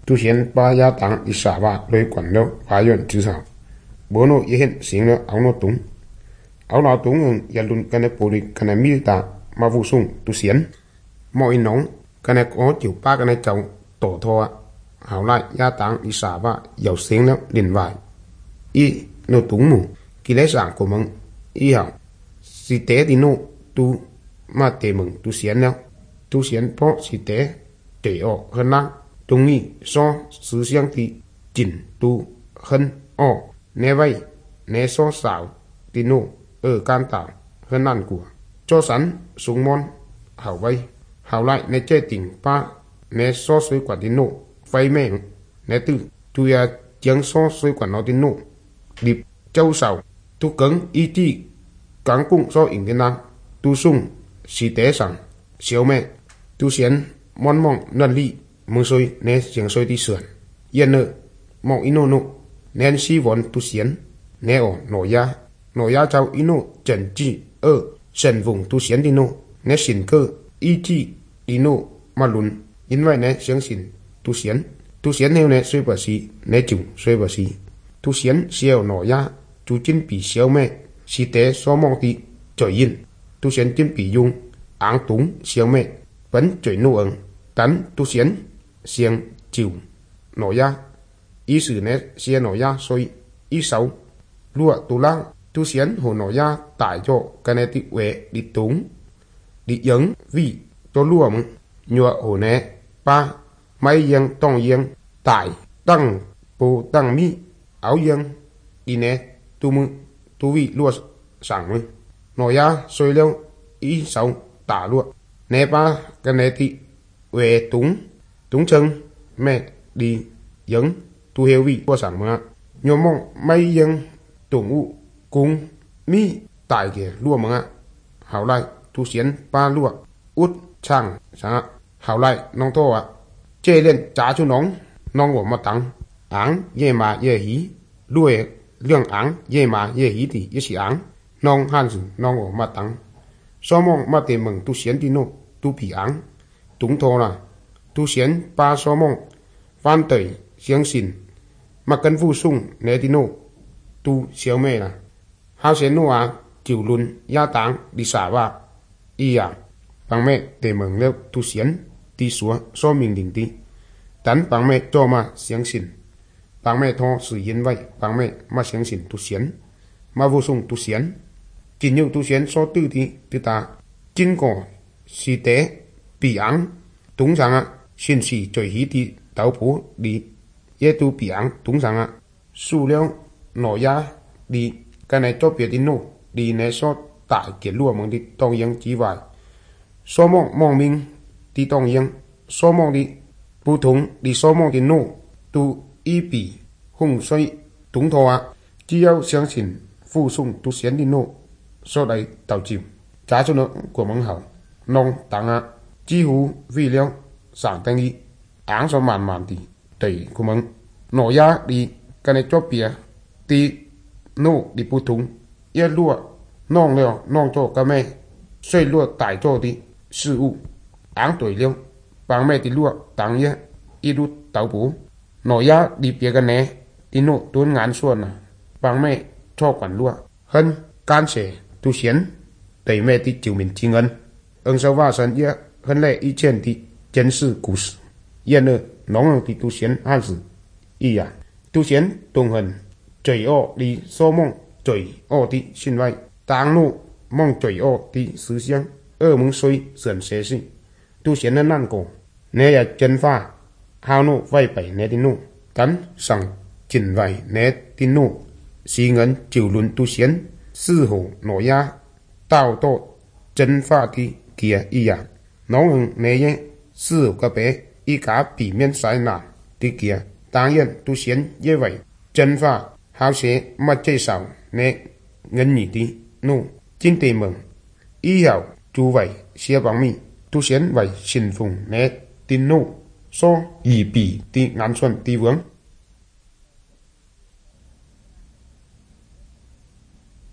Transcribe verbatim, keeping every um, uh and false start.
tu xiên ba gia tăng đi xả ba lôi quản đâu phá yuan chữ sao bố nó ý hiện xính nó áo nó túng áo nó túng ngừng gia luôn cái này bổ đi cái này mi ta mà vụ sung tu xiên mọi nóng cái này có chịu ba cái này chồng tổ thọ hảo lại gia tăng đi xả ba giàu xính nó liền vải y nó túng mù kỳ lẽ giảng của mừng y hảo si tế thì nó tu mà tế mừng tu xiên nhau tu xiên po si tế để ở hơn năng tung nghi so sứ xiang thì chỉnh tu hơn ở né vay né so xảo thì nô ở can tạo hơn năng của cho sẵn súng mon hảo vay hảo lại né chơi tỉnh pa né so suy quả thì nô vay mẹ né tự tu ya tiếng so suy quả nó thì nô điệp châu sảo tu cứng y ti cáng cung so ỉnh cái năng tu sung si tế sẵn xíu mẹ tu xiên mon mong nần ly mong soi nè xiang soi đi sườn yên nợ mong ino nụ nén si vốn tu xiên nè ở nổ ya nổ ya cháu ino trần chi ơ trần vùng tu xiên đi nụ nè xin cơ y chi đi nụ mà lùn in vậy nè xiang xin tu xiên tu xiên theo nè soi bờ xí nè chủng soi bờ xí tu xiên xiao nổ ya tu chín bị xiao mẹ si tế so mong tí trời yên tu xiên chín bị dung áng túng xiao mẹ vẫn trời nụ ẩn tấn tu xiên xiang chịu nổ ya ý sử nét xiang nổ ya soi ý sáu lúa tu lang tu xiên hồ nổ ya tại cho cái này ti quệ đi túng đi giống vì cho lúa mừng nhựa hồ nè ba mấy giang tông giang tại tăng bù tăng mi áo giang đi nè tu mừng tu vị lúa sẵn mừng nổ ya soi leo ý sáu tả lúa nè ba cái này ti quệ túng túng chân mẹ đi giống tu heo vị qua sản mà nhiều mong may dân tụng u cung mi tại kìa lúa mà hảo lại tu xiên ba lúa út chàng sáng hảo lại nong to à chê lên trả cho nóng nong của mặt tăng áng dê mà dê hí lúa lương áng dê mà dê hí thì dê xí áng nong han sử nong của mặt tăng so mong mà tìm mừng tu xiên đi nô tu bị áng túng thô là tu xiên ba so mong van tẩy xiang xin mà cần vu sung né đi nô tu xiao mê là hao xiên nô à chịu luôn gia táng đi xả va y à bằng mẹ để mừng leo tu xiên đi xuống so mình đỉnh đi tấn bằng mẹ cho mà xiang xin bằng mẹ thọ sử yên vậy bằng mẹ mà xiang xin tu xiên mà vu sung tu xiên chỉ nhiều tu xiên so tư thì tư ta chín cỏ si tế bị áng túng rằng ạ xin xì trời hí thì tàu phố đi ye tu bị áng túng rằng ạ su leo nổ ya đi cái này cho biết đi nô đi này so tại kia lúa mong đi tông yang chỉ vài so mong mong mình đi tông yang so mong đi bu thùng đi so mong đi nô tu y bị hung xoay túng thọ ạ chỉ yêu xiang xin phụ sung tu xiên đi nô so đây tàu chìm trả cho nó của mong hảo nông tăng ạ chi hú vì leo sản tăng đi áng so màn màn thì tẩy của mong nổ ya đi cái này cho bia thì nô đi bu thùng ye lúa nong leo nong cho cái mẹ xoay lúa tải cho đi sự u áng tuổi leo bằng mẹ thì lúa tăng ye ít đút tàu bố nổ ya đi bia cái này thì nô tuôn ngán xuân à bằng mẹ cho quản lúa hơn can sẻ tu xiên tẩy mẹ thì chịu mình chi ngân ông sau va sân ye hơn lệ ý trên thì chân sự cũ sự yên nữa nóng thì tu xiên han sự y à tu xiên tung hình trời ô đi so mong trời ô thì xin vay tang nụ mong trời ô thì sứ xiang ở mong xoay sườn xế xị tu xiên nó năn cổ nè ya chân pha hao nụ vay bảy nè đi nụ tấn sằng chỉnh vay nè đi nụ xí ngân chịu luôn tu xiên sư hổ nổ ya tao to chân pha thì kia y à nóng hừng nè ye sư cái bé y cả bị miên sai nản thì kia当然tu xiên như vậy chân pha hao xế mà chơi sầu nè ngân nhị đi nụ chính tề mừng y hiểu chú vậy xe bằng mi tu xiên vậy xin phùng nè tin nụ so y bị ti ngắn xuân ti vướng